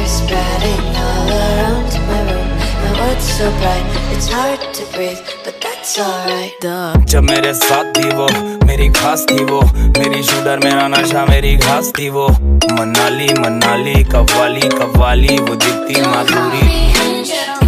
spreading all around my room. My world's so bright, it's hard to breathe, but that's alright. जब मेरे साथ थी वो, मेरी खास थी वो, मेरी शूटर मेरा नशा मेरी घास थी वो। मनाली मनाली कव्वाली कव्वाली, वो दिखती माधुरी।